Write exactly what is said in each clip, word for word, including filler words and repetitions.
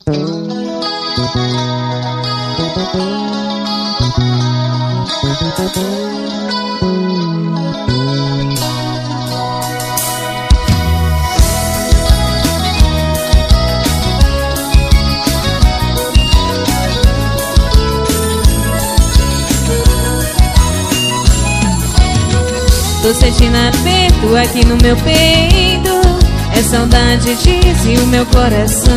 Tô sentindo aperto aqui no meu peito, é saudade, diz o meu coração.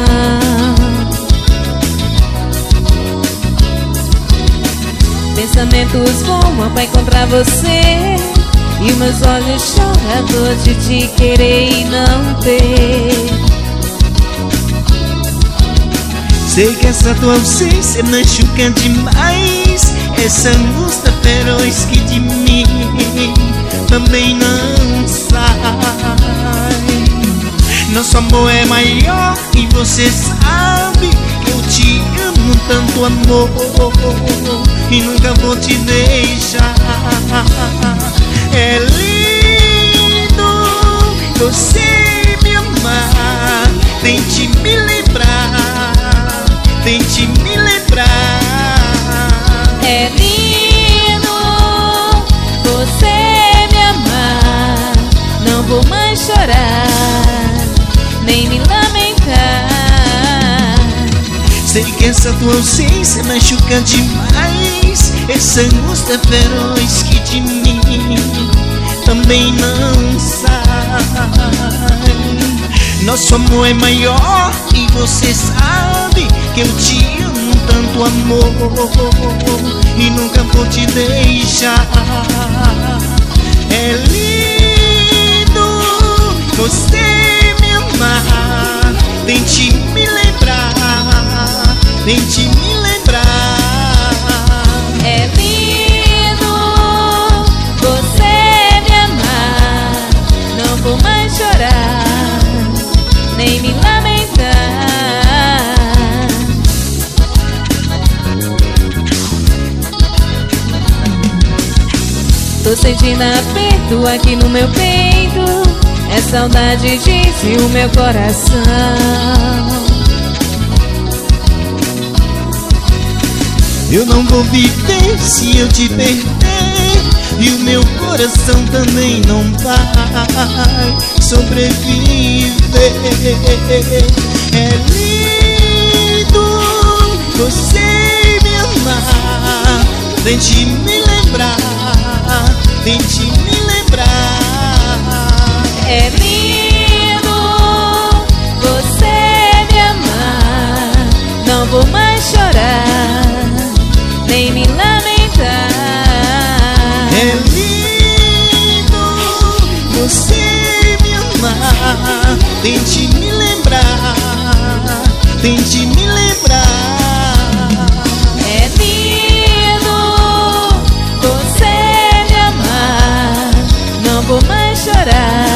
Pensamentos voam pra encontrar você, e meus olhos choram a dor de te querer e não ter. Sei que essa tua ausência machuca demais, essa angústia feroz que de mim também não sai. Nosso amor é maior e você sabe que eu te amo tanto, amor, e nunca vou te deixar. É lindo você me amar, tente me lembrar, tente me lembrar. É lindo você me amar, não vou mais chorar, nem me lamentar. Sei que essa tua ausência machuca demais, essa angústia feroz que de mim também não sai. Nosso amor é maior e você sabe que eu te amo tanto, amor, e nunca vou te deixar. É lindo você me amar, tente me lembrar, tente me lembrar. É lindo você me amar, não vou mais chorar, nem me lamentar. Tô sentindo aperto aqui no meu peito, é saudade, diz o meu coração. Eu não vou viver se eu te perder, e o meu coração também não vai sobreviver. É lindo você me amar, tente me lembrar, tente me lembrar. É lindo você me amar, não vou mais chorar, nem me lamentar. É lindo você me amar, tente me lembrar, tente me lembrar. É lindo você me amar, não vou mais chorar,